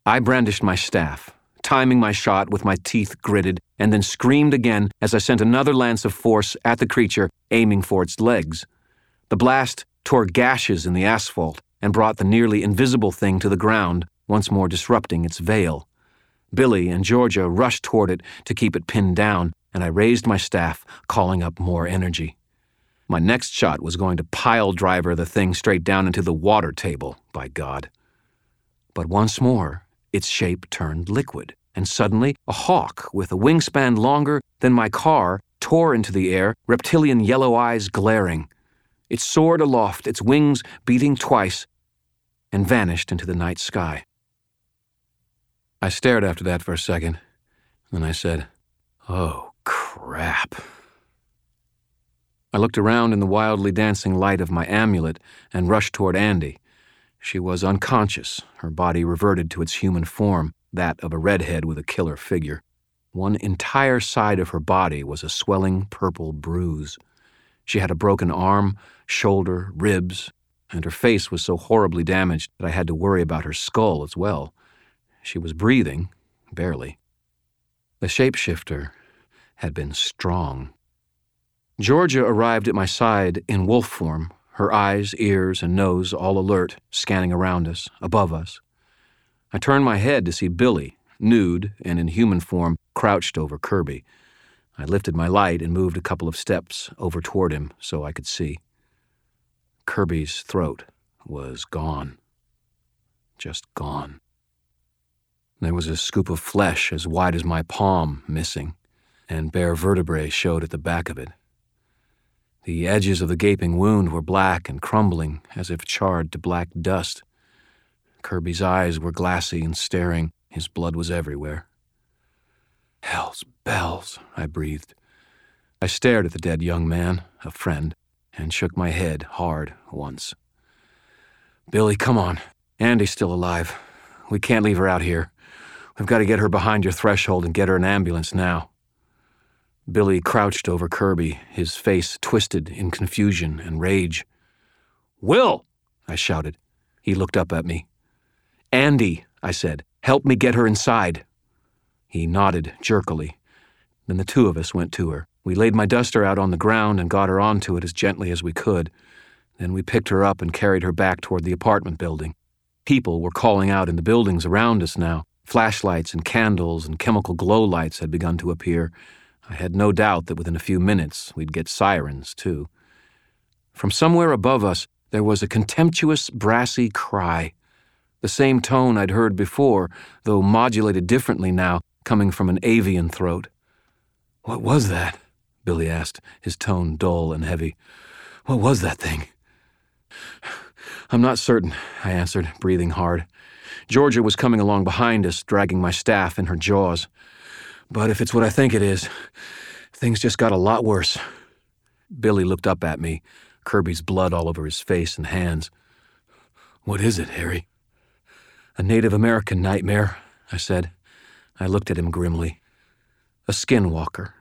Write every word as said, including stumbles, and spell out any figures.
I brandished my staff, timing my shot with my teeth gritted, and then screamed again as I sent another lance of force at the creature, aiming for its legs. The blast tore gashes in the asphalt and brought the nearly invisible thing to the ground, once more disrupting its veil. Billy and Georgia rushed toward it to keep it pinned down, and I raised my staff, calling up more energy. My next shot was going to pile-driver the thing straight down into the water table, by God. But once more, its shape turned liquid, and suddenly a hawk with a wingspan longer than my car tore into the air, reptilian yellow eyes glaring. It soared aloft, its wings beating twice, and vanished into the night sky. I stared after that for a second, then I said, "Oh, crap." I looked around in the wildly dancing light of my amulet and rushed toward Andy. She was unconscious, her body reverted to its human form, that of a redhead with a killer figure. One entire side of her body was a swelling purple bruise. She had a broken arm, shoulder, ribs, and her face was so horribly damaged that I had to worry about her skull as well. She was breathing, barely. The shapeshifter had been strong. Georgia arrived at my side in wolf form, her eyes, ears, and nose all alert, scanning around us, above us. I turned my head to see Billy, nude and in human form, crouched over Kirby. I lifted my light and moved a couple of steps over toward him so I could see. Kirby's throat was gone. Just gone. There was a scoop of flesh as wide as my palm missing, and bare vertebrae showed at the back of it. The edges of the gaping wound were black and crumbling, as if charred to black dust. Kirby's eyes were glassy and staring. His blood was everywhere. "Hell's bells," I breathed. I stared at the dead young man, a friend, and shook my head hard once. "Billy, come on. Andy's still alive. We can't leave her out here. We've got to get her behind your threshold and get her an ambulance now." Billy crouched over Kirby, his face twisted in confusion and rage. "Will!" I shouted. He looked up at me. "Andy," I said, "help me get her inside." He nodded jerkily. Then the two of us went to her. We laid my duster out on the ground and got her onto it as gently as we could. Then we picked her up and carried her back toward the apartment building. People were calling out in the buildings around us now. Flashlights and candles and chemical glow lights had begun to appear. I had no doubt that within a few minutes we'd get sirens, too. From somewhere above us, there was a contemptuous, brassy cry. The same tone I'd heard before, though modulated differently now, coming from an avian throat. "What was that?" Billy asked, his tone dull and heavy. "What was that thing?" "I'm not certain," I answered, breathing hard. Georgia was coming along behind us, dragging my staff in her jaws. "But if it's what I think it is, things just got a lot worse." Billy looked up at me, Kirby's blood all over his face and hands. "What is it, Harry?" "A Native American nightmare," I said. I looked at him grimly. "A skinwalker,